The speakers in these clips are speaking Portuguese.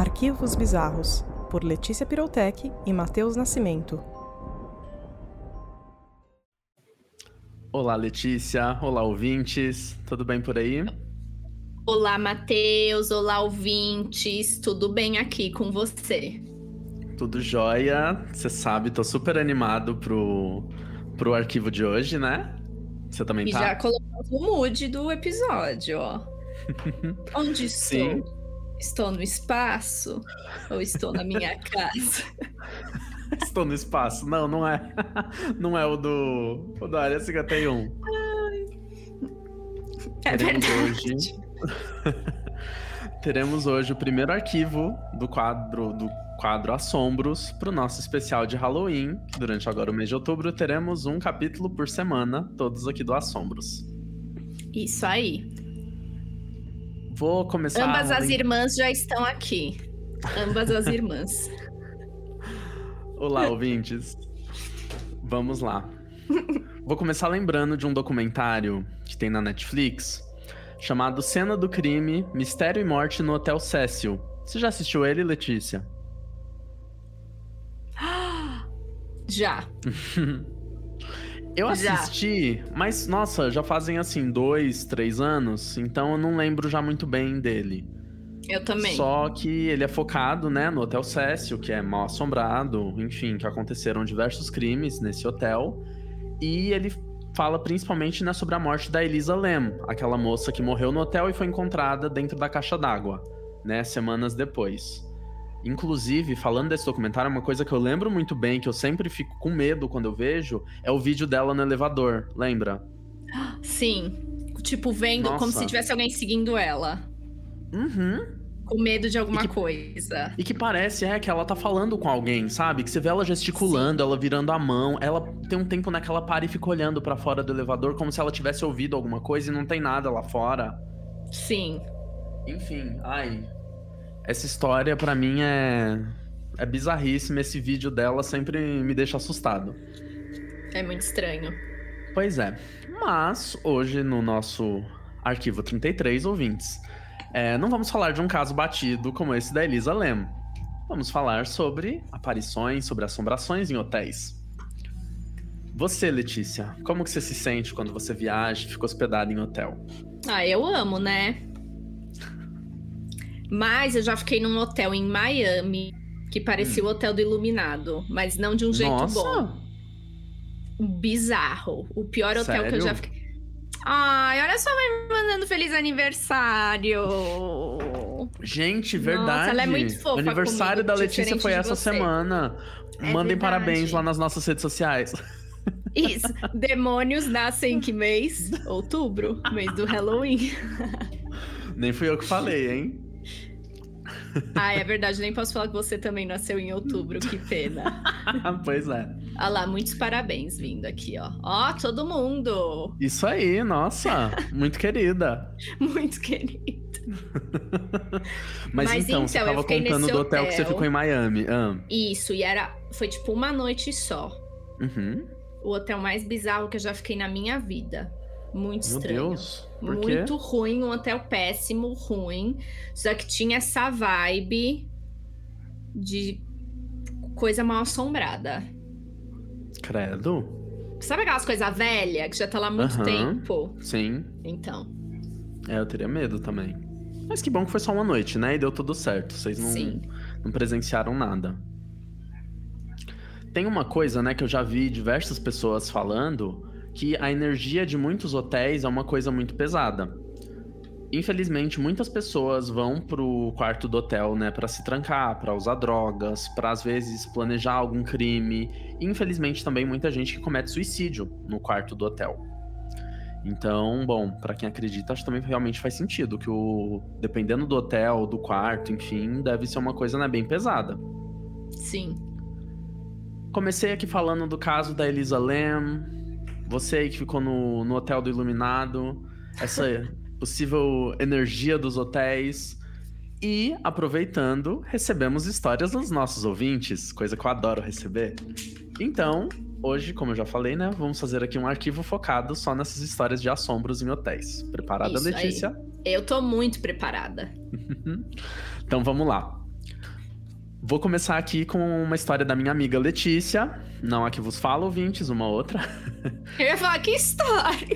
Arquivos Bizarros, por Letícia Pirotech e Matheus Nascimento. Olá, Letícia. Olá, ouvintes. Tudo bem por aí? Olá, Matheus. Olá, ouvintes. Tudo bem aqui com você? Tudo jóia. Você sabe, tô super animado pro arquivo de hoje, né? Você também E tá? já colocamos o mood do episódio, ó. Onde estou? Sim. Estou no espaço ou estou na minha casa? Estou no espaço. Não, não é. Não é o da Área 51. É verdade. Teremos hoje o primeiro arquivo do quadro Assombros para o nosso especial de Halloween. Durante agora o mês de outubro teremos um capítulo por semana, todos aqui do Assombros. Isso aí. Vou começar... Ambas as irmãs já estão aqui. Ambas as irmãs. Olá, ouvintes. Vamos lá. Vou começar lembrando de um documentário que tem na Netflix chamado Cena do Crime, Mistério e Morte no Hotel Cecil. Você já assistiu ele, Letícia? Já. Eu assisti, mas nossa, já fazem assim 2, 3 anos, então eu não lembro já muito bem dele. Eu também. Só que ele é focado, né, no Hotel Cecil, que é mal assombrado, enfim, que aconteceram diversos crimes nesse hotel. E ele fala principalmente, né, sobre a morte da Elisa Lam, aquela moça que morreu no hotel e foi encontrada dentro da caixa d'água, né, semanas depois. Inclusive, falando desse documentário, uma coisa que eu lembro muito bem, que eu sempre fico com medo quando eu vejo, é o vídeo dela no elevador, lembra? Sim. Tipo, vendo como se tivesse alguém seguindo ela. Uhum. Com medo de alguma coisa. E que parece, que ela tá falando com alguém, sabe? Que você vê ela gesticulando, ela virando a mão. Ela tem um tempo, né, que ela para e fica olhando pra fora do elevador como se ela tivesse ouvido alguma coisa e não tem nada lá fora. Sim. Enfim, essa história pra mim é bizarríssima. Esse vídeo dela sempre me deixa assustado. É muito estranho. Pois é. Mas hoje no nosso arquivo 33, ouvintes, não vamos falar de um caso batido como esse da Elisa Lam. Vamos falar sobre aparições, sobre assombrações em hotéis. Você, Letícia, como que você se sente quando você viaja e fica hospedada em hotel? Eu amo, né? Mas eu já fiquei num hotel em Miami que parecia o Hotel do Iluminado, mas não de um jeito bom. Bizarro. O pior hotel que eu já fiquei. Ai, olha só, vai me mandando feliz aniversário. Gente, verdade. Nossa, ela é muito fofa. O aniversário da Letícia foi essa semana. Mandem verdade. Parabéns lá nas nossas redes sociais. Isso. Demônios nascem em que mês? Outubro, mês do Halloween. Nem fui eu que falei, hein? É verdade. Nem posso falar que você também nasceu em outubro. Que pena. Pois é. Olha lá, muitos parabéns vindo aqui, ó. Ó, todo mundo. Isso aí, nossa. Muito querida. Muito querido. Mas então, você tava contando do hotel que você ficou em Miami. Isso, e foi tipo uma noite só. Uhum. O hotel mais bizarro que eu já fiquei na minha vida. Muito estranho. Meu Deus, por quê? Muito ruim, um hotel péssimo, ruim. Só que tinha essa vibe de coisa mal assombrada. Credo. Sabe aquelas coisas velhas que já tá lá há muito tempo? Sim. Então. Eu teria medo também. Mas que bom que foi só uma noite, né? E deu tudo certo. Vocês não presenciaram nada. Tem uma coisa, né, que eu já vi diversas pessoas falando, que a energia de muitos hotéis é uma coisa muito pesada. Infelizmente, muitas pessoas vão pro quarto do hotel, né, pra se trancar, pra usar drogas, pra às vezes planejar algum crime. E, infelizmente, também muita gente que comete suicídio no quarto do hotel. Então, bom, pra quem acredita, acho que também realmente faz sentido que dependendo do hotel, do quarto, enfim, deve ser uma coisa, né, bem pesada. Sim. Comecei aqui falando do caso da Elisa Lam. Você aí que ficou no Hotel do Iluminado. Essa possível energia dos hotéis. E, aproveitando, recebemos histórias dos nossos ouvintes, coisa que eu adoro receber. Então, hoje, como eu já falei, né, vamos fazer aqui um arquivo focado só nessas histórias de assombros em hotéis. Preparada, Isso Letícia? Aí. Eu tô muito preparada. Então, vamos lá. Vou começar aqui com uma história da minha amiga Letícia. Não a que vos fala, ouvintes, uma outra. Eu ia falar, que história!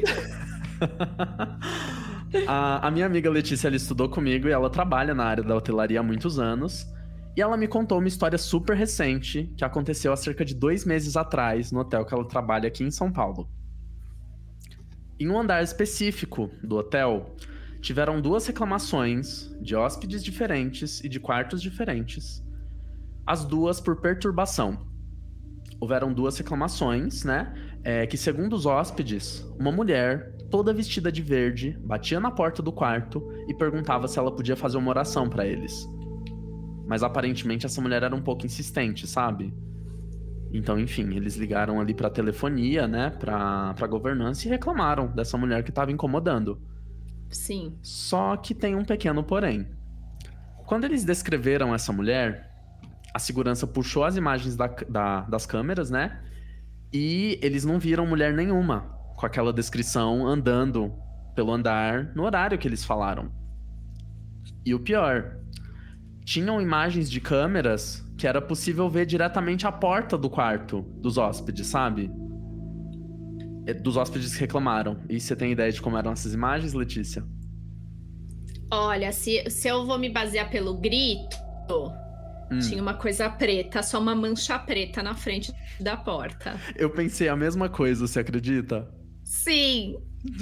A minha amiga Letícia, ela estudou comigo e ela trabalha na área da hotelaria há muitos anos. E ela me contou uma história super recente que aconteceu há cerca de 2 meses atrás no hotel que ela trabalha aqui em São Paulo. Em um andar específico do hotel, tiveram 2 reclamações de hóspedes diferentes e de quartos diferentes. As 2 por perturbação. Houveram 2 reclamações, né? Que segundo os hóspedes, uma mulher, toda vestida de verde, batia na porta do quarto e perguntava se ela podia fazer uma oração pra eles. Mas aparentemente essa mulher era um pouco insistente, sabe? Então, enfim, eles ligaram ali pra telefonia, né? Pra governança e reclamaram dessa mulher que tava incomodando. Sim. Só que tem um pequeno porém. Quando eles descreveram essa mulher, a segurança puxou as imagens das câmeras, né? E eles não viram mulher nenhuma com aquela descrição andando pelo andar no horário que eles falaram. E o pior, tinham imagens de câmeras que era possível ver diretamente a porta do quarto dos hóspedes, sabe? Dos hóspedes que reclamaram. E você tem ideia de como eram essas imagens, Letícia? Olha, se eu vou me basear pelo grito, tinha uma coisa preta, só uma mancha preta na frente da porta. Eu pensei a mesma coisa, você acredita? Sim!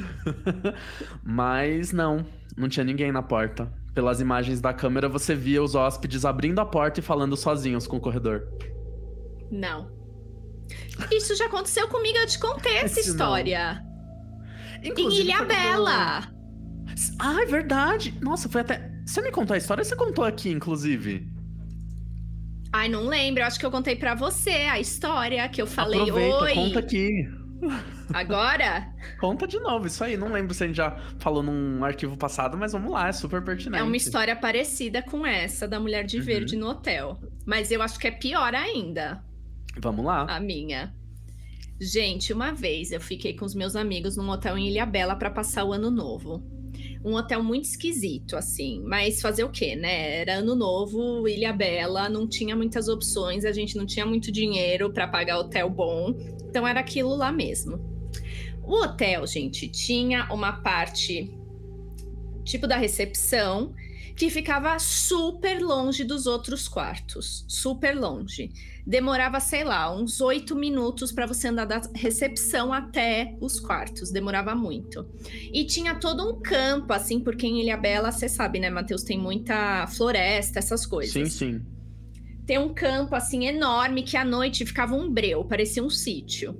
Mas não tinha ninguém na porta. Pelas imagens da câmera, você via os hóspedes abrindo a porta e falando sozinhos com o corredor. Não. Isso já aconteceu comigo, eu te contei essa história. Em Ilhabela. Ah, é verdade. Nossa, foi até... Você me contou a história? Você contou aqui, inclusive. Ai, não lembro. Eu acho que eu contei pra você a história que eu falei. Aproveita, oi. conta aqui. Agora? Conta de novo, isso aí. Não lembro se a gente já falou num arquivo passado, mas vamos lá, é super pertinente. É uma história parecida com essa da mulher de verde no hotel. Mas eu acho que é pior ainda. Vamos lá. A minha. Gente, uma vez eu fiquei com os meus amigos num hotel em Ilhabela pra passar o ano novo. Um hotel muito esquisito, assim. Mas fazer o quê, né? Era ano novo, Ilhabela, não tinha muitas opções. A gente não tinha muito dinheiro pra pagar hotel bom. Então era aquilo lá mesmo. O hotel, gente, tinha uma parte, tipo da recepção, que ficava super longe dos outros quartos. Super longe. Demorava, sei lá, uns 8 minutos para você andar da recepção até os quartos. Demorava muito. E tinha todo um campo, assim, porque em Ilhabela, você sabe, né, Matheus? Tem muita floresta, essas coisas. Sim, sim. Tem um campo, assim, enorme, que à noite ficava um breu, parecia um sítio.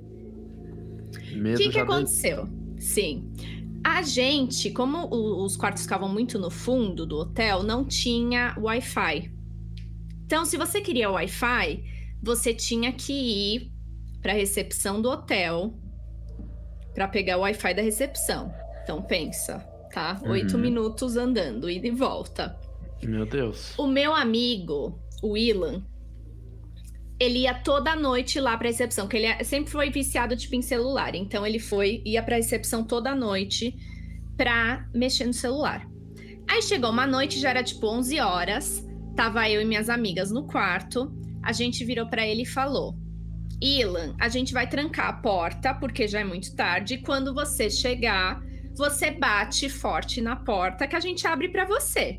O que aconteceu? Sim. A gente, como os quartos ficavam muito no fundo do hotel, não tinha Wi-Fi. Então, se você queria Wi-Fi, você tinha que ir para a recepção do hotel para pegar o Wi-Fi da recepção. Então, pensa, tá? 8 minutos andando, ida e volta. Meu Deus. O meu amigo, o Ilan, ele ia toda noite lá pra recepção, que ele sempre foi viciado, tipo, em celular. Então, ele ia pra recepção toda noite pra mexer no celular. Aí, chegou uma noite, já era, tipo, 11 horas. Tava eu e minhas amigas no quarto. A gente virou pra ele e falou: Ilan, a gente vai trancar a porta, porque já é muito tarde. Quando você chegar, você bate forte na porta que a gente abre pra você.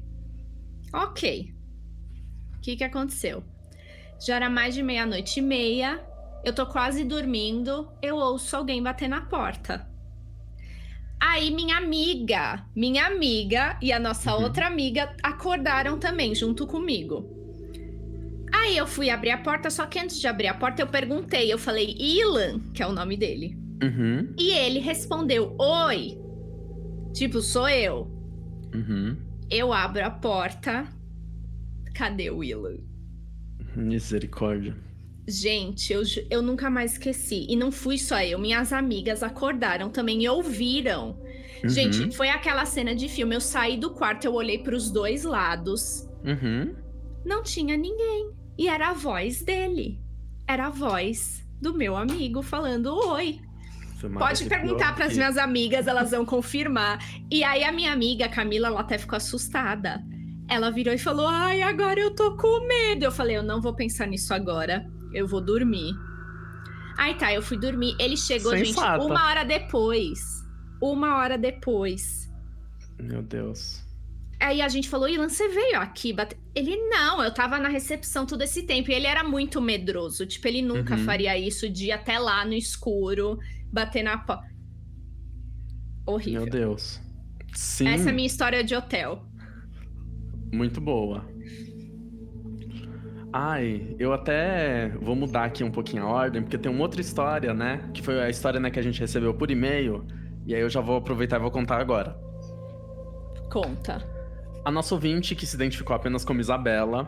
Ok. O que aconteceu? Já era mais de 00:30, eu tô quase dormindo, eu ouço alguém bater na porta. Aí minha amiga e a nossa outra amiga acordaram também, junto comigo. Aí eu fui abrir a porta, só que antes de abrir a porta eu perguntei, eu falei, Ilan, que é o nome dele. E ele respondeu, oi. Tipo, sou eu. Eu abro a porta, cadê o Ilan? Misericórdia. Gente, eu nunca mais esqueci. E não fui só eu, minhas amigas acordaram também e ouviram. Gente, foi aquela cena de filme. Eu saí do quarto, eu olhei pros 2 lados. Não tinha ninguém. E era a voz dele. Era a voz do meu amigo falando oi. Pode perguntar pras minhas amigas, elas vão confirmar. E aí a minha amiga, Camila, ela até ficou assustada. Ela virou e falou, ai, agora eu tô com medo. Eu falei, eu não vou pensar nisso agora, eu vou dormir. Aí tá, eu fui dormir. Ele chegou, Sensata. gente, 1 hora depois. 1 hora depois. Meu Deus. Aí a gente falou, Ilan, você veio aqui bater? Ele, não, eu tava na recepção todo esse tempo. E ele era muito medroso. Tipo, ele nunca faria isso de ir até lá no escuro, bater na porta. Horrível. Meu Deus. Sim. Essa é a minha história de hotel. Muito boa. Ai, eu até vou mudar aqui um pouquinho a ordem, porque tem uma outra história, né? Que foi a história, né, que a gente recebeu por e-mail. E aí eu já vou aproveitar e vou contar agora. Conta. A nossa ouvinte, que se identificou apenas como Isabela,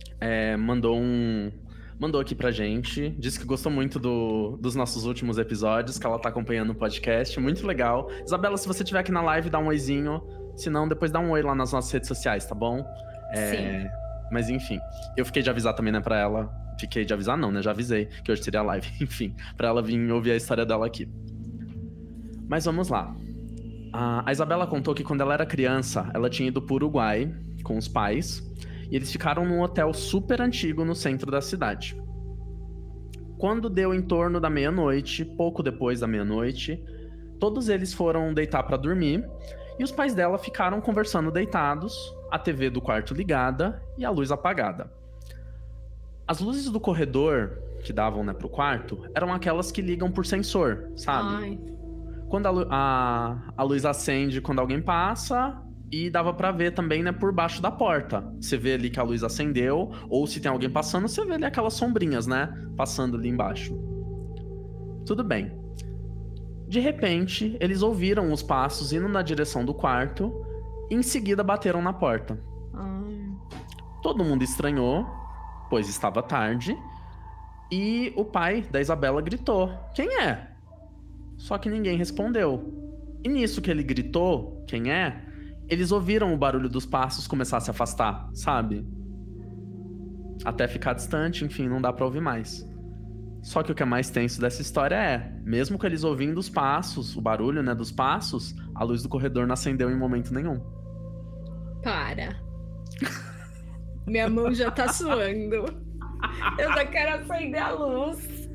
mandou aqui pra gente. Disse que gostou muito dos nossos últimos episódios, que ela tá acompanhando o podcast. Muito legal. Isabela, se você estiver aqui na live, dá um oizinho. Se não, depois dá um oi lá nas nossas redes sociais, tá bom? Sim. Mas enfim, eu fiquei de avisar também, né, pra ela. Fiquei de avisar não, né? Já avisei que hoje seria a live. Enfim, pra ela vir ouvir a história dela aqui. Mas vamos lá. A Isabela contou que quando ela era criança, ela tinha ido pro Uruguai com os pais. E eles ficaram num hotel super antigo no centro da cidade. Quando deu em torno da meia-noite, pouco depois da meia-noite, todos eles foram deitar pra dormir. E os pais dela ficaram conversando deitados, a TV do quarto ligada e a luz apagada. As luzes do corredor, que davam, né, pro quarto, eram aquelas que ligam por sensor, sabe? Ai. Quando a luz acende quando alguém passa, e dava pra ver também, né, por baixo da porta. Você vê ali que a luz acendeu, ou se tem alguém passando, você vê ali aquelas sombrinhas, né, passando ali embaixo. Tudo bem. De repente, eles ouviram os passos indo na direção do quarto e em seguida bateram na porta. Todo mundo estranhou, pois estava tarde, e o pai da Isabela gritou: "Quem é?" Só que ninguém respondeu. E nisso que ele gritou, "Quem é?", eles ouviram o barulho dos passos começar a se afastar, sabe? Até ficar distante, enfim, não dá pra ouvir mais. Só que o que é mais tenso dessa história é, mesmo com eles ouvindo os passos, o barulho, né, dos passos, a luz do corredor não acendeu em momento nenhum. Para. Minha mão já tá suando. Eu já quero acender a luz.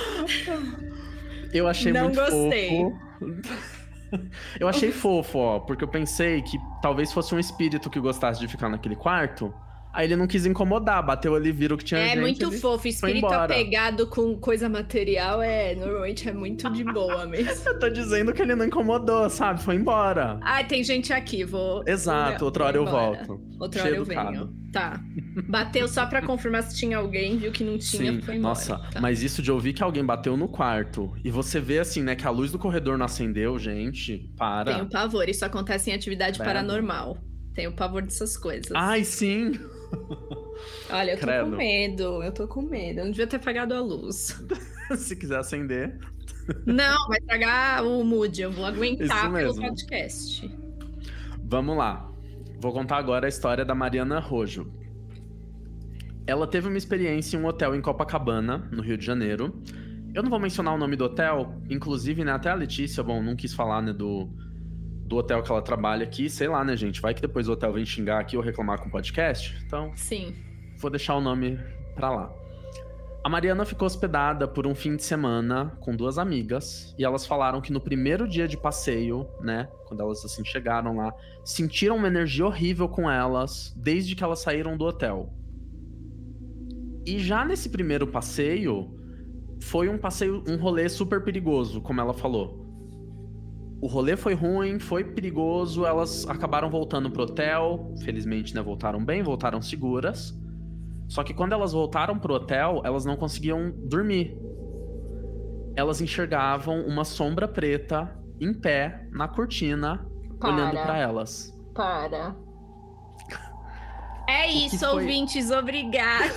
Eu achei Não muito gostei. fofo. Eu achei fofo, ó, porque eu pensei que talvez fosse um espírito que gostasse de ficar naquele quarto. Aí ele não quis incomodar, bateu ali, viram que tinha gente. É muito fofo. Espírito embora. apegado com coisa material normalmente é muito de boa mesmo. Eu tô dizendo que ele não incomodou, sabe? Foi embora. Ah, tem gente aqui, vou. Exato, outra hora eu volto. Outra hora eu educado. venho. Tá. Bateu só pra confirmar se tinha alguém, viu que não tinha, Sim, foi embora. nossa, Tá. mas isso de ouvir que alguém bateu no quarto e você vê assim, né, que a luz do corredor não acendeu, gente, para. Tenho pavor, isso acontece em atividade Credo. paranormal. Tenho pavor dessas coisas. Ai, sim. Olha, eu tô Credo. com medo, eu tô com medo. Eu não devia ter apagado a luz. Se quiser acender. Não, vai estragar o mood, eu vou aguentar Isso pelo mesmo. podcast. Vamos lá. Vou contar agora a história da Mariana Rojo. Ela teve uma experiência em um hotel em Copacabana, no Rio de Janeiro. Eu não vou mencionar o nome do hotel, inclusive, né, até a Letícia, bom, não quis falar, né, do hotel que ela trabalha aqui, sei lá, né, gente, vai que depois o hotel vem xingar aqui ou reclamar com o podcast, então Sim. vou deixar o nome pra lá. A Mariana ficou hospedada por um fim de semana com 2 amigas, e elas falaram que no primeiro dia de passeio, né, quando elas assim chegaram lá, sentiram uma energia horrível com elas, desde que elas saíram do hotel. E já nesse primeiro passeio, foi um rolê super perigoso, como ela falou. O rolê foi ruim, foi perigoso, elas acabaram voltando pro hotel, felizmente, né, voltaram bem, voltaram seguras. Só que quando elas voltaram pro hotel, elas não conseguiam dormir. Elas enxergavam uma sombra preta em pé na cortina, olhando pra elas. Para. É que isso, foi? ouvintes, obrigada.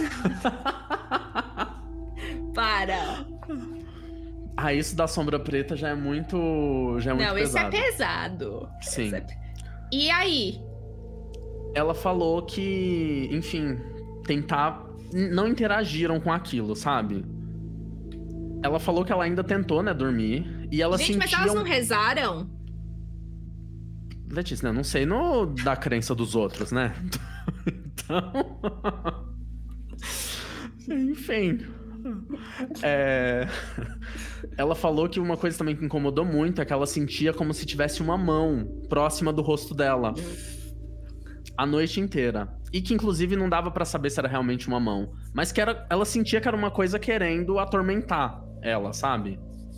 Para. Ah, isso da sombra preta já é muito Não, esse é pesado. pesado. Sim. E aí? Ela falou que, enfim, não interagiram com aquilo, sabe? Ela falou que ela ainda tentou, né, dormir, e ela Gente, mas sentia elas não rezaram? Letícia, né? Eu não sei da crença dos outros, né? Então... Enfim. Ela falou que uma coisa também que incomodou muito é que ela sentia como se tivesse uma mão próxima do rosto dela a noite inteira. E que inclusive não dava pra saber se era realmente uma mão, mas que ela sentia que era uma coisa querendo atormentar ela, sabe?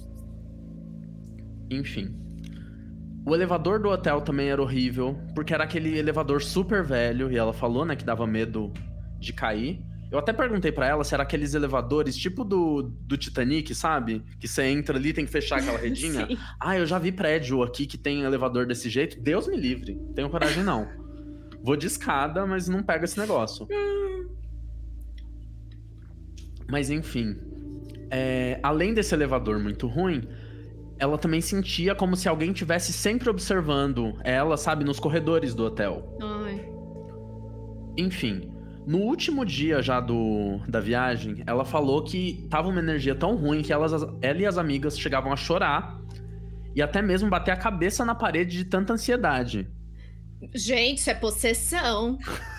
Enfim. O elevador do hotel também era horrível, porque era aquele elevador super velho, e ela falou, né, que dava medo de cair. Eu até perguntei pra ela se era aqueles elevadores tipo do Titanic, sabe? Que você entra ali e tem que fechar aquela redinha. Eu já vi prédio aqui que tem elevador desse jeito. Deus me livre. Tenho coragem não. Vou de escada, mas não pego esse negócio. Mas enfim. Além desse elevador muito ruim, ela também sentia como se alguém estivesse sempre observando ela, sabe? Nos corredores do hotel. Ai. Enfim. No último dia já da viagem, ela falou que tava uma energia tão ruim que ela e as amigas chegavam a chorar e até mesmo bater a cabeça na parede de tanta ansiedade. Gente, isso é possessão.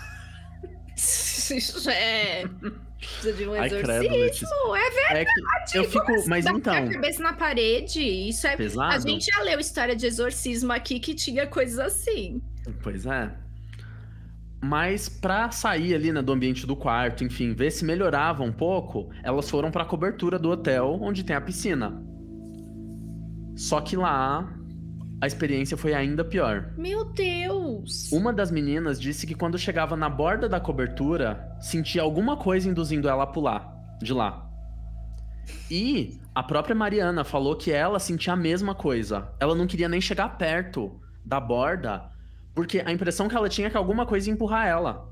Isso precisa de um exorcismo. É verdade. Eu fico, mas bater então... a cabeça na parede, isso é... Pesado? A gente já leu história de exorcismo aqui que tinha coisas assim. Pois é. Mas pra sair ali, né, do ambiente do quarto, enfim, ver se melhorava um pouco, elas foram pra cobertura do hotel, onde tem a piscina. Só que lá, a experiência foi ainda pior. Meu Deus! Uma das meninas disse que quando chegava na borda da cobertura, sentia alguma coisa induzindo ela a pular de lá. E a própria Mariana falou que ela sentia a mesma coisa. Ela não queria nem chegar perto da borda, porque a impressão que ela tinha é que alguma coisa ia empurrar ela.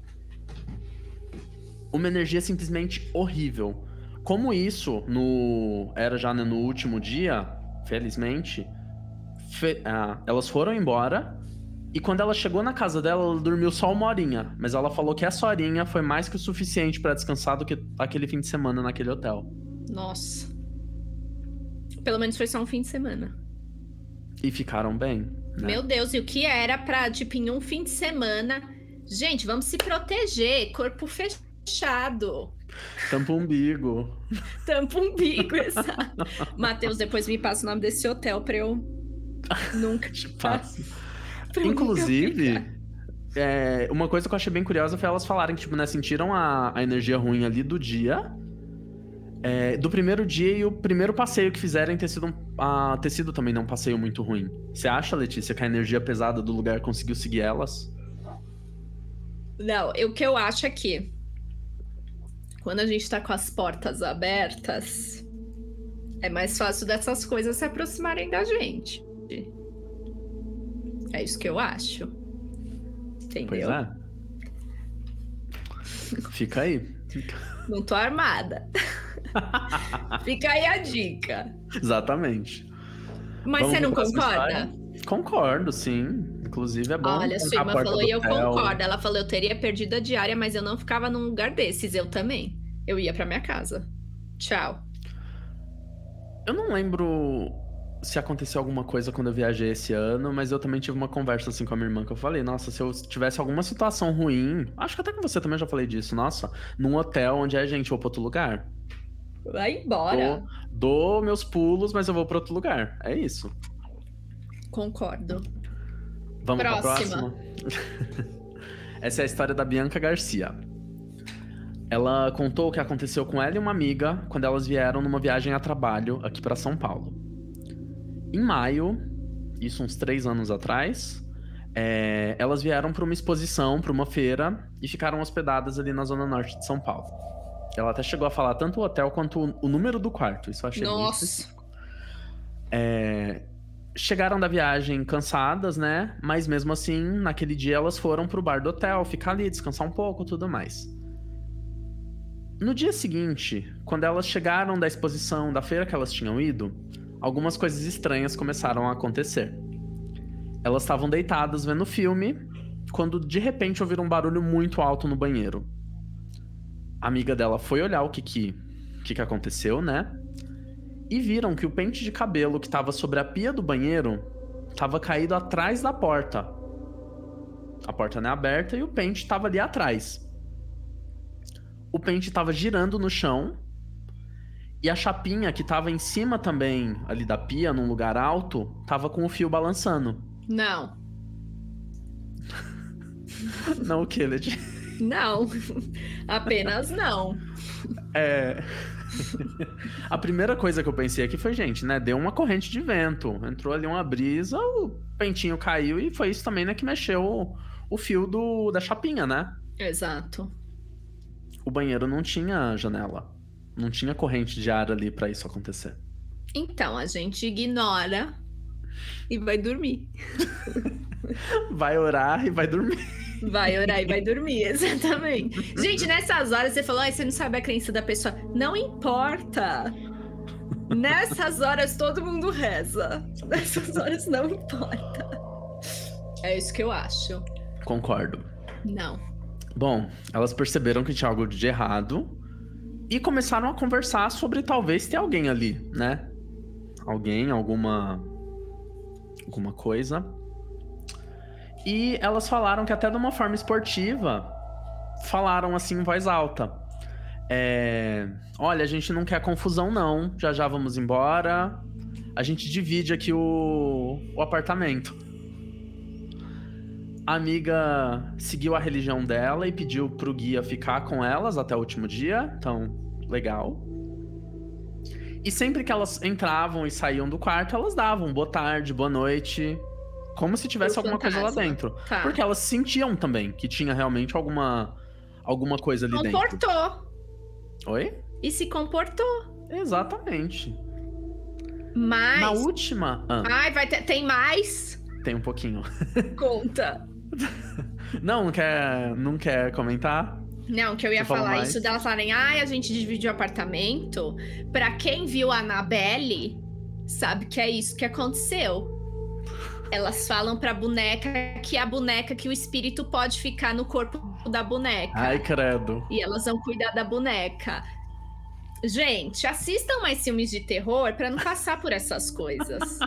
Uma energia simplesmente horrível. Como isso, era já no último dia, felizmente, elas foram embora. E quando ela chegou na casa dela, ela dormiu só 1 horinha. Mas ela falou que essa horinha foi mais que o suficiente pra descansar do que aquele fim de semana naquele hotel. Nossa. Pelo menos foi só um fim de semana. E ficaram bem, né? Meu Deus, e o que era pra, tipo, em um fim de semana... Gente, vamos se proteger. Corpo fechado. Tampa o umbigo. Tampa o umbigo, exato. Matheus, depois me passa o nome desse hotel pra eu nunca te passo. Inclusive, uma coisa que eu achei bem curiosa foi elas falarem que, tipo, né, sentiram a energia ruim ali do dia... do primeiro dia, e o primeiro passeio que fizeram ter sido também um passeio muito ruim. Você acha, Letícia, que a energia pesada do lugar conseguiu seguir elas? Não, o que eu acho é que quando a gente tá com as portas abertas, é mais fácil dessas coisas se aproximarem da gente. É isso que eu acho. Entendeu? Pois é. Fica aí. Não tô armada. Fica aí a dica. Exatamente. Mas você não concorda? Concordo, sim. Inclusive é bom. Olha, sua irmã falou e eu concordo. Ela falou, eu teria perdido a diária, mas eu não ficava num lugar desses. Eu também. Eu ia pra minha casa. Tchau. Eu não lembro se aconteceu alguma coisa quando eu viajei esse ano, mas eu também tive uma conversa assim com a minha irmã, que eu falei, nossa, se eu tivesse alguma situação ruim, acho que até com você também já falei disso, nossa, num hotel onde é gente, eu vou pra outro lugar. Vai embora. Dou meus pulos, mas eu vou pra outro lugar. É isso. Concordo. Vamos pra próxima? Essa é a história da Bianca Garcia. Ela contou o que aconteceu com ela e uma amiga quando elas vieram numa viagem a trabalho aqui pra São Paulo. Em maio, isso uns 3 anos atrás, elas vieram pra uma exposição, pra uma feira, e ficaram hospedadas ali na zona norte de São Paulo. Ela até chegou a falar tanto o hotel quanto o número do quarto. Isso eu achei bem específico. Chegaram da viagem cansadas, né? Mas mesmo assim, naquele dia elas foram pro bar do hotel, ficar ali, descansar um pouco, tudo mais. No dia seguinte, quando elas chegaram da exposição, da feira que elas tinham ido, algumas coisas estranhas começaram a acontecer. Elas estavam deitadas vendo filme, quando de repente ouviram um barulho muito alto no banheiro. A amiga dela foi olhar o que aconteceu, né? E viram que o pente de cabelo que estava sobre a pia do banheiro tava caído atrás da porta. A porta não é aberta e o pente tava ali atrás. O pente tava girando no chão. E a chapinha, que tava em cima também, ali da pia, num lugar alto, tava com o fio balançando. Não. Não o quê, Leti? Não. Apenas não. A primeira coisa que eu pensei aqui foi, gente, né? Deu uma corrente de vento. Entrou ali uma brisa, o pentinho caiu e foi isso também, né? Que mexeu o fio da chapinha, né? Exato. O banheiro não tinha janela. Não tinha corrente de ar ali pra isso acontecer. Então, a gente ignora e vai dormir. Vai orar e vai dormir. Vai orar e vai dormir, exatamente. Gente, nessas horas você falou, você não sabe a crença da pessoa. Não importa. Nessas horas todo mundo reza. Nessas horas não importa. É isso que eu acho. Concordo. Não. Bom, elas perceberam que tinha algo de errado e começaram a conversar sobre talvez ter alguém ali, né? Alguém, alguma coisa. E elas falaram que até de uma forma esportiva, falaram assim em voz alta. Olha, a gente não quer confusão não, já vamos embora. A gente divide aqui o apartamento. A amiga seguiu a religião dela e pediu pro guia ficar com elas até o último dia. Então, legal. E sempre que elas entravam e saíam do quarto, elas davam boa tarde, boa noite. Como se tivesse alguma coisa lá dentro. Tá. Porque elas sentiam também que tinha realmente alguma coisa ali dentro. Comportou. Oi? E se comportou. Exatamente. Mas... Na última... Ai, tem mais? Tem um pouquinho. Conta. Não quer comentar? Não, que eu ia falar isso delas falarem, a gente dividiu o apartamento. Pra quem viu a Annabelle, sabe que é isso que aconteceu. Elas falam pra boneca que é a boneca que o espírito pode ficar no corpo da boneca. Ai, credo. E elas vão cuidar da boneca. Gente, assistam mais filmes de terror pra não passar por essas coisas.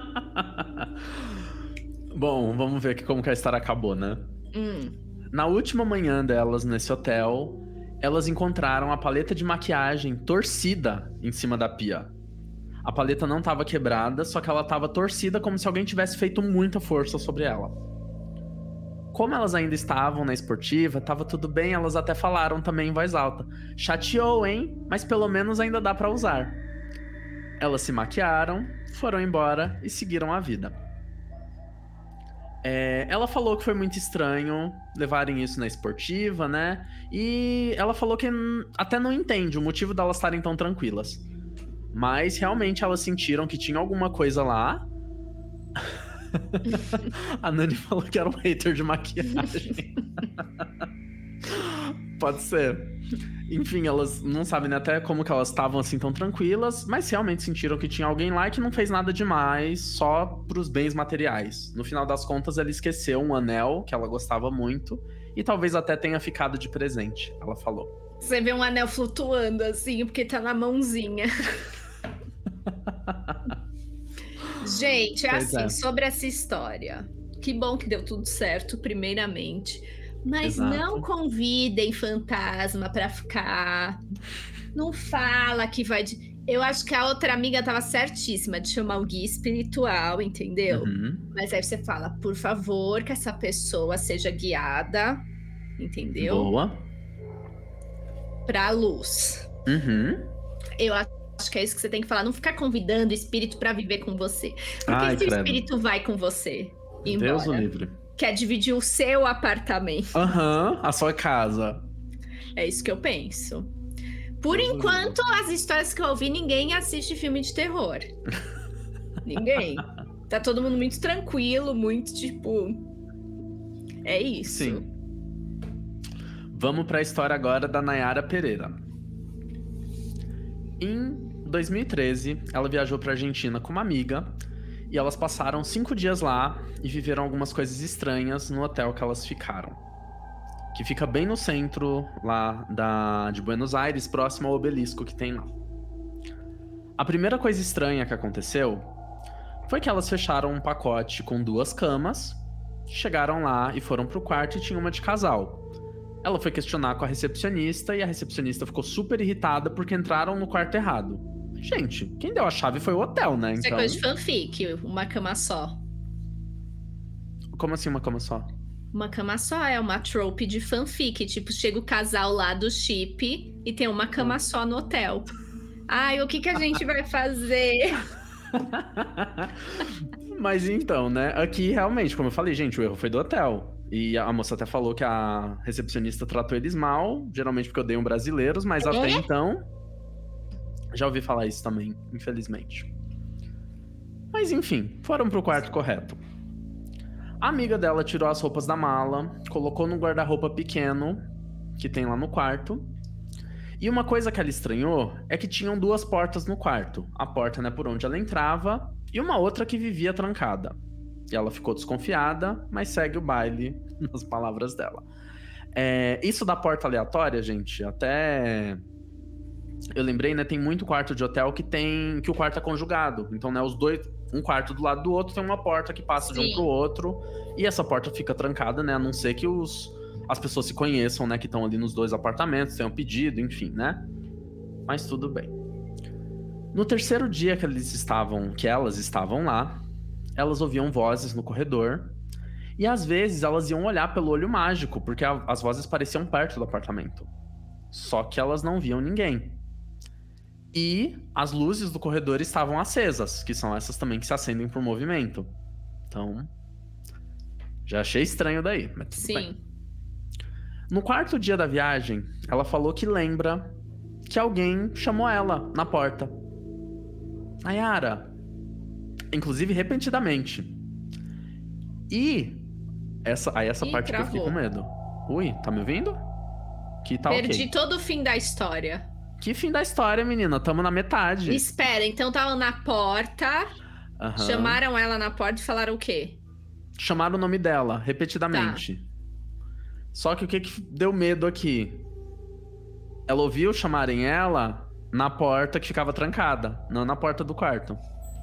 Bom, vamos ver aqui como que a história acabou, né? Na última manhã delas nesse hotel, elas encontraram a paleta de maquiagem torcida em cima da pia. A paleta não estava quebrada, só que ela estava torcida como se alguém tivesse feito muita força sobre ela. Como elas ainda estavam na esportiva, tava tudo bem, elas até falaram também em voz alta. Chateou, hein? Mas pelo menos ainda dá pra usar. Elas se maquiaram, foram embora e seguiram a vida. Ela falou que foi muito estranho levarem isso na esportiva, né? E ela falou que até não entende o motivo delas estarem tão tranquilas. Mas realmente elas sentiram que tinha alguma coisa lá. A Nani falou que era um hater de maquiagem. Pode ser. Enfim, elas não sabem até como que elas estavam assim tão tranquilas, mas realmente sentiram que tinha alguém lá que não fez nada demais, só pros bens materiais. No final das contas, ela esqueceu um anel que ela gostava muito e talvez até tenha ficado de presente, ela falou. Você vê um anel flutuando assim, porque tá na mãozinha. Gente, sobre essa história. Que bom que deu tudo certo, primeiramente. Mas não convidem fantasma pra ficar. Não fala que vai... Eu acho que a outra amiga tava certíssima de chamar o guia espiritual, entendeu? Mas aí você fala, por favor, que essa pessoa seja guiada, entendeu? Boa. Pra luz. Eu acho que é isso que você tem que falar. Não ficar convidando o espírito pra viver com você. Porque se o espírito vai com você embora, Deus o livre, quer dividir o seu apartamento. A sua casa. É isso que eu penso. Por enquanto, as histórias que eu ouvi, ninguém assiste filme de terror. Ninguém. Tá todo mundo muito tranquilo, muito tipo... É isso. Sim. Vamos pra história agora da Nayara Pereira. Em 2013, ela viajou pra Argentina com uma amiga e elas passaram 5 dias lá e viveram algumas coisas estranhas no hotel que elas ficaram. Que fica bem no centro lá de Buenos Aires, próximo ao obelisco que tem lá. A primeira coisa estranha que aconteceu foi que elas fecharam um pacote com 2 camas, chegaram lá e foram pro quarto e tinha uma de casal. Ela foi questionar com a recepcionista e a recepcionista ficou super irritada porque entraram no quarto errado. Gente, quem deu a chave foi o hotel, né? Isso é coisa de fanfic, uma cama só. Como assim uma cama só? Uma cama só é uma trope de fanfic. Tipo, chega o casal lá do chip e tem uma cama só no hotel. Ai, o que a gente vai fazer? Mas então, né? Aqui realmente, como eu falei, gente, o erro foi do hotel. E a moça até falou que a recepcionista tratou eles mal, geralmente porque odeiam brasileiros, mas até então já ouvi falar isso também, infelizmente. Mas enfim, foram pro quarto correto. A amiga dela tirou as roupas da mala, colocou num guarda-roupa pequeno que tem lá no quarto. E uma coisa que ela estranhou é que tinham 2 portas no quarto. A porta, né, por onde ela entrava e uma outra que vivia trancada. E ela ficou desconfiada, mas segue o baile, nas palavras dela. Isso da porta aleatória, gente, até... Eu lembrei, né, tem muito quarto de hotel que o quarto é conjugado. Então, né, os dois, um quarto do lado do outro, tem uma porta que passa de um pro outro. E essa porta fica trancada, né, a não ser que as pessoas se conheçam, né, que estão ali nos 2 apartamentos, tenham pedido, enfim, né? Mas tudo bem. No terceiro dia que elas estavam lá, elas ouviam vozes no corredor. E às vezes elas iam olhar pelo olho mágico, porque as vozes pareciam perto do apartamento. Só que elas não viam ninguém. E as luzes do corredor estavam acesas, que são essas também que se acendem por movimento. Então, já achei estranho daí, mas tudo bem. No 4º dia da viagem, ela falou que lembra que alguém chamou ela na porta. Nayara. Inclusive, repentinamente. E essa parte travou. que eu fiquei com medo. Ui, tá me ouvindo? Que tá Perdi ok. todo o fim da história. Que fim da história, menina? Tamo na metade. Espera, então tava na porta, chamaram ela na porta e falaram o quê? Chamaram o nome dela, repetidamente. Tá. Só que o que deu medo aqui? Ela ouviu chamarem ela na porta que ficava trancada, não na porta do quarto.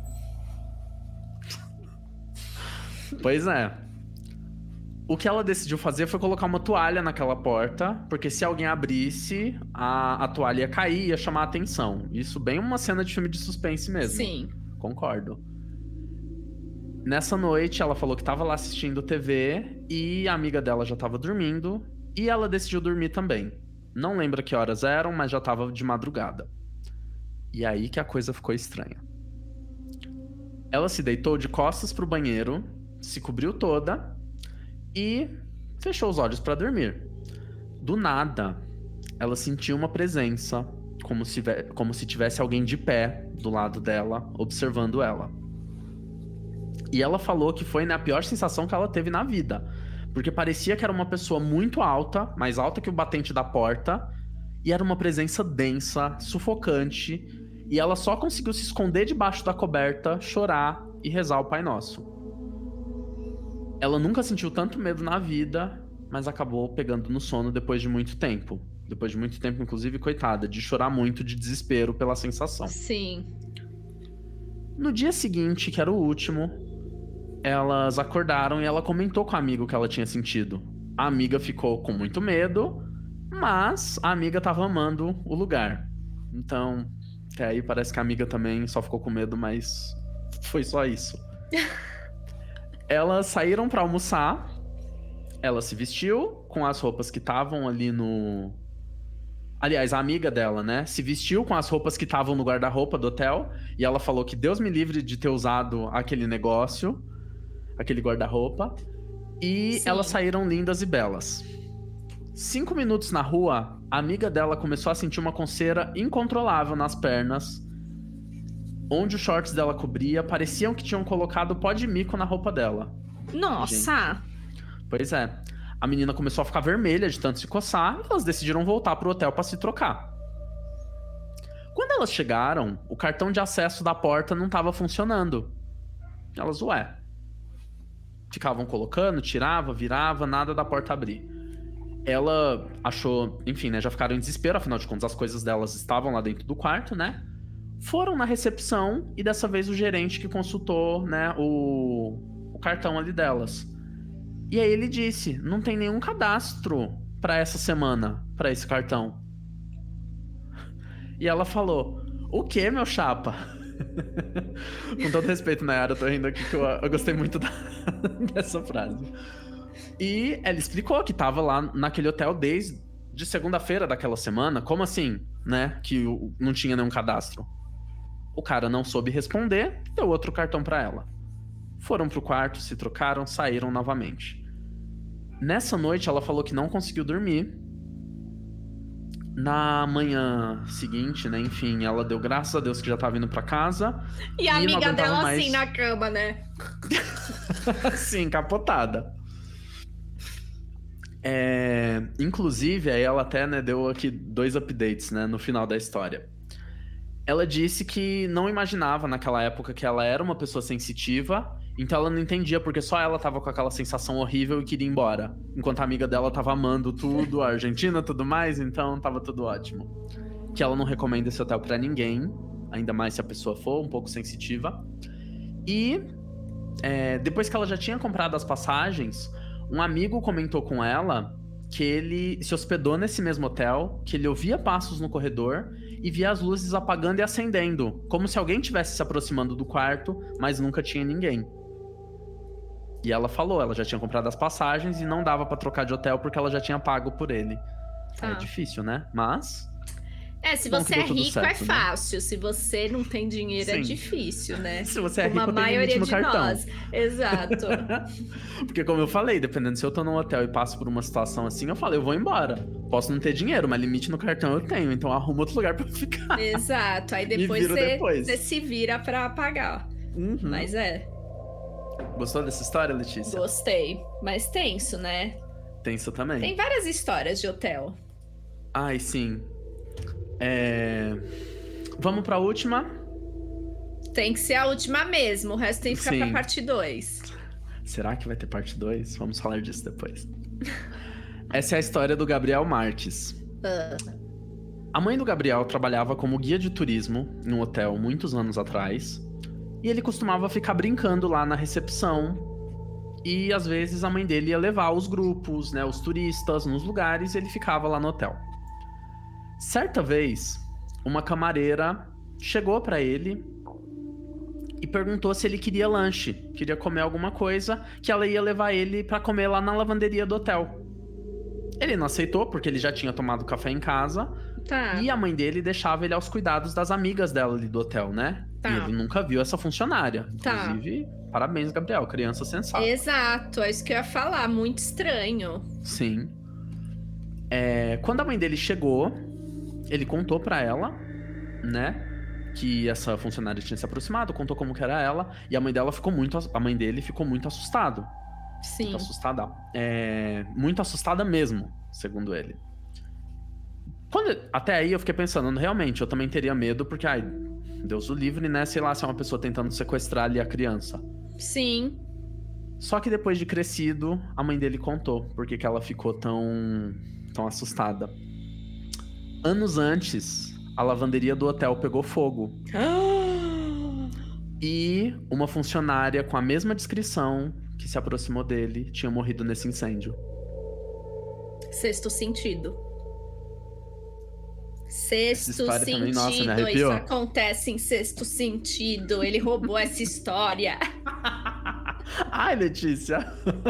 Pois é. O que ela decidiu fazer foi colocar uma toalha naquela porta, porque se alguém abrisse, a toalha ia cair e ia chamar a atenção. Isso bem uma cena de filme de suspense mesmo. Sim. Concordo. Nessa noite, ela falou que tava lá assistindo TV e a amiga dela já tava dormindo e ela decidiu dormir também. Não lembro que horas eram, mas já tava de madrugada. E aí que a coisa ficou estranha. Ela se deitou de costas pro banheiro, se cobriu toda e fechou os olhos pra dormir. Do nada, ela sentiu uma presença, como se tivesse alguém de pé do lado dela, observando ela. E ela falou que foi, né, a pior sensação que ela teve na vida. Porque parecia que era uma pessoa muito alta, mais alta que o batente da porta, e era uma presença densa, sufocante, e ela só conseguiu se esconder debaixo da coberta, chorar e rezar o Pai Nosso. Ela nunca sentiu tanto medo na vida, mas acabou pegando no sono depois de muito tempo. Depois de muito tempo, inclusive, coitada, de chorar muito de desespero pela sensação. Sim. No dia seguinte, que era o último, elas acordaram e ela comentou com a amiga o que ela tinha sentido. A amiga ficou com muito medo, mas a amiga tava amando o lugar. Então, até aí parece que a amiga também só ficou com medo, mas foi só isso. Elas saíram pra almoçar, ela se vestiu com as roupas que estavam ali no... Aliás, a amiga dela, né, se vestiu com as roupas que estavam no guarda-roupa do hotel, e ela falou que Deus me livre de ter usado aquele negócio, aquele guarda-roupa, e Sim. Elas saíram lindas e belas. 5 minutos na rua, a amiga dela começou a sentir uma coceira incontrolável nas pernas, onde os shorts dela cobria, pareciam que tinham colocado pó de mico na roupa dela. Nossa! Gente. Pois é. A menina começou a ficar vermelha de tanto se coçar, e elas decidiram voltar pro hotel pra se trocar. Quando elas chegaram, o cartão de acesso da porta não tava funcionando. Elas, ué. Ficavam colocando, tirava, virava, nada da porta abrir. Ela achou, enfim, né, já ficaram em desespero, afinal de contas as coisas delas estavam lá dentro do quarto, né? Foram na recepção e dessa vez o gerente que consultou, né, o cartão ali delas. E aí ele disse, não tem nenhum cadastro pra essa semana, pra esse cartão. E ela falou, o quê, meu chapa? Com todo respeito, Nayara, eu tô rindo aqui que eu gostei muito dessa frase. E ela explicou que tava lá naquele hotel desde segunda-feira daquela semana. Como assim, né, que não tinha nenhum cadastro? O cara não soube responder, deu outro cartão pra ela. Foram pro quarto, se trocaram, saíram novamente. Nessa noite, ela falou que não conseguiu dormir. Na manhã seguinte, né, enfim, ela deu graças a Deus que já tava indo pra casa. E a amiga dela mais... assim na cama, né? Sim, capotada. Inclusive, aí ela até, né, deu aqui 2 updates, né, no final da história. Ela disse que não imaginava naquela época que ela era uma pessoa sensitiva, então ela não entendia porque só ela tava com aquela sensação horrível e queria ir embora. Enquanto a amiga dela tava amando tudo, a Argentina, tudo mais, então tava tudo ótimo. Que ela não recomenda esse hotel pra ninguém, ainda mais se a pessoa for um pouco sensitiva. E depois que ela já tinha comprado as passagens, um amigo comentou com ela que ele se hospedou nesse mesmo hotel, que ele ouvia passos no corredor e via as luzes apagando e acendendo, como se alguém estivesse se aproximando do quarto, mas nunca tinha ninguém. E ela falou, ela já tinha comprado as passagens e não dava pra trocar de hotel porque ela já tinha pago por ele. Tá. É difícil, né? Mas... se você é rico certo, é fácil, né? Se você não tem dinheiro Sim. É difícil, né? Se você é rico, uma tem maioria limite no de cartão. nós. Exato. Porque como eu falei, dependendo se eu tô num hotel e passo por uma situação assim, eu falo, eu vou embora. Posso não ter dinheiro, mas limite no cartão eu tenho, então arruma outro lugar pra eu ficar. Exato. Aí depois você se vira pra pagar. Uhum. Mas Gostou dessa história, Letícia? Gostei. Mas tenso, né? Tenso também. Tem várias histórias de hotel. Ai, sim. Vamos pra última? Tem que ser a última mesmo, o resto tem que ficar pra parte 2. Será que vai ter parte 2? Vamos falar disso depois. Essa é a história do Gabriel Marques. A mãe do Gabriel trabalhava como guia de turismo em um hotel muitos anos atrás. E ele costumava ficar brincando lá na recepção. E às vezes a mãe dele ia levar os grupos, né, os turistas nos lugares, e ele ficava lá no hotel. Certa vez, uma camareira chegou pra ele e perguntou se ele queria lanche, queria comer alguma coisa, que ela ia levar ele pra comer lá na lavanderia do hotel. Ele não aceitou, porque ele já tinha tomado café em casa. Tá. E a mãe dele deixava ele aos cuidados das amigas dela ali do hotel, né? Tá. E ele nunca viu essa funcionária. Tá. Inclusive, parabéns, Gabriel, criança sensata. Exato, é isso que eu ia falar, muito estranho. Sim. Quando a mãe dele chegou, ele contou pra ela, né, que essa funcionária tinha se aproximado, contou como que era ela, e a mãe dele ficou muito assustada. Sim. Muito assustada. Muito assustada mesmo, segundo ele. Até aí eu fiquei pensando, realmente, eu também teria medo, porque, ai, Deus o livre, né, sei lá, se é uma pessoa tentando sequestrar ali a criança. Sim. Só que depois de crescido, a mãe dele contou porque que ela ficou tão assustada. Anos antes, a lavanderia do hotel pegou fogo. E uma funcionária com a mesma descrição que se aproximou dele tinha morrido nesse incêndio. Sexto sentido. Sexto sentido. Também, nossa, me arrepiou. Isso acontece em sexto sentido. Ele roubou essa história. Ai, Letícia.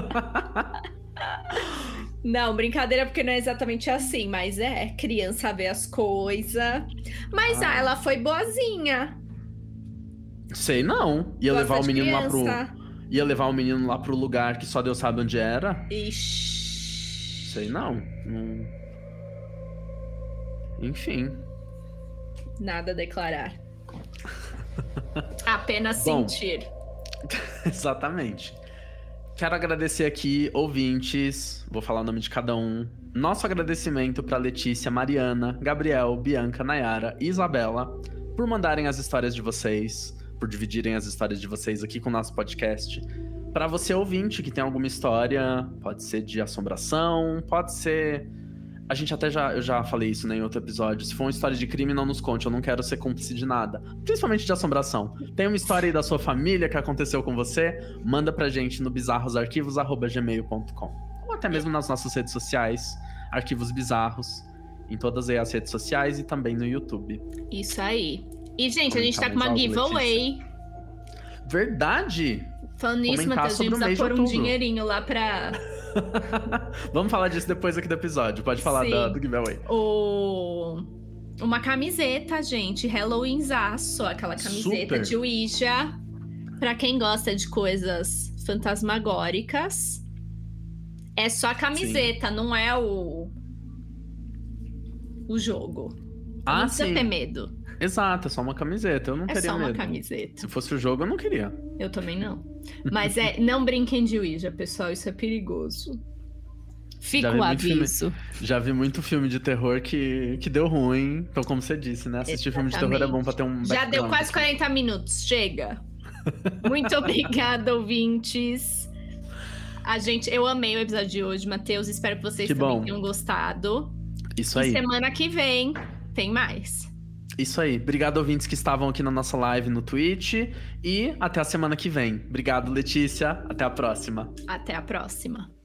Não, brincadeira, porque não é exatamente assim, mas criança vê as coisas. Mas ela foi boazinha. Sei não. Ia Gosta levar o de menino criança. Ia levar o menino lá pro lugar que só Deus sabe onde era. Ixi. Sei não. Enfim. Nada a declarar. Apenas sentir. Exatamente. Quero agradecer aqui, ouvintes, vou falar o nome de cada um. Nosso agradecimento para Letícia, Mariana, Gabriel, Bianca, Nayara e Isabela por mandarem as histórias de vocês, por dividirem as histórias de vocês aqui com o nosso podcast. Para você, ouvinte, que tem alguma história, pode ser de assombração, pode ser A gente eu já falei isso, né, em outro episódio. Se for uma história de crime, não nos conte. Eu não quero ser cúmplice de nada. Principalmente de assombração. Tem uma história aí da sua família que aconteceu com você? Manda pra gente no bizarrosarquivos@gmail.com. Ou até mesmo nas nossas redes sociais, Arquivos Bizarros. Em todas as redes sociais e também no YouTube. Isso aí. E, gente, a gente tá com uma giveaway. Letícia. Verdade! Falando nisso, Matheus, a gente precisa pôr um dinheirinho lá pra... Vamos falar disso depois aqui do episódio. Pode falar do giveaway. Uma camiseta, gente. Halloweenzaço. Aquela camiseta de Ouija. Pra quem gosta de coisas fantasmagóricas. É só a camiseta, não é o jogo. Não precisa ter medo. Exato, é só uma camiseta. Eu não teria medo. É só uma camiseta. Se fosse o jogo, eu não queria. Eu também não. Mas não brinquem de Ouija, pessoal. Isso é perigoso. Fica o aviso. Já vi muito filme de terror que deu ruim. Então, como você disse, né? Assistir filme de terror é bom pra ter um Já deu quase 40 minutos. Chega. Muito obrigada, ouvintes. Eu amei o episódio de hoje, Matheus. Espero que vocês também tenham gostado. Isso aí. E semana que vem tem mais. Isso aí. Obrigado, ouvintes que estavam aqui na nossa live no Twitch. E até a semana que vem. Obrigado, Letícia. Até a próxima. Até a próxima.